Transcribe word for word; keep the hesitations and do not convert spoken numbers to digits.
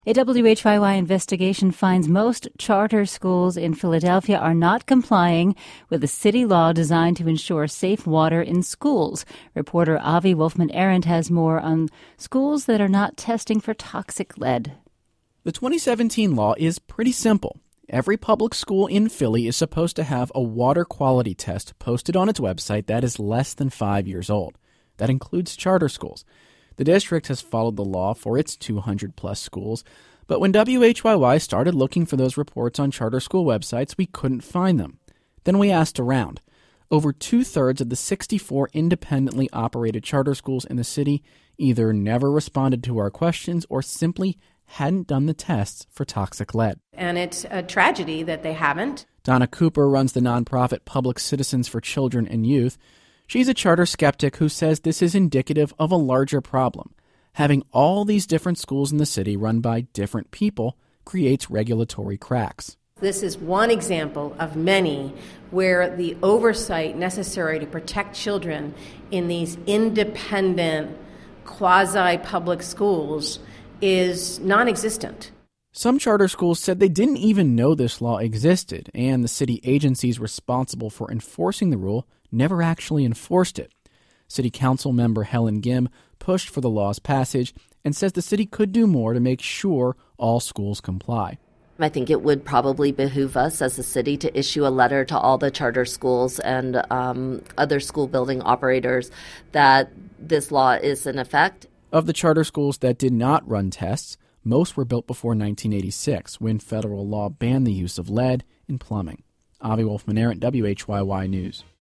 A W H Y Y investigation finds most charter schools in Philadelphia are not complying with a city law designed to ensure safe water in schools. Reporter Avi Wolfman-Arent has more on schools that are not testing for toxic lead. The twenty seventeen law is pretty simple. Every public school in Philly is supposed to have a water quality test posted on its website that is less than five years old. That includes charter schools. The district has followed the law for its two hundred plus schools, but when W H Y Y started looking for those reports on charter school websites, we couldn't find them. Then we asked around. Over two-thirds of the sixty-four independently operated charter schools in the city either never responded to our questions or simply hadn't done the tests for toxic lead. And it's a tragedy that they haven't. Donna Cooper runs the nonprofit Public Citizens for Children and Youth. She's a charter skeptic who says this is indicative of a larger problem. Having all these different schools in the city run by different people creates regulatory cracks. This is one example of many where the oversight necessary to protect children in these independent, quasi-public schools is non-existent. Some charter schools said they didn't even know this law existed, and the city agencies responsible for enforcing the rule never actually enforced it. City Council member Helen Gim pushed for the law's passage and says the city could do more to make sure all schools comply. I think it would probably behoove us as a city to issue a letter to all the charter schools and um, other school building operators that this law is in effect. Of the charter schools that did not run tests, most were built before nineteen eighty-six, when federal law banned the use of lead in plumbing. Avi Wolfman-Arent, W H Y Y News.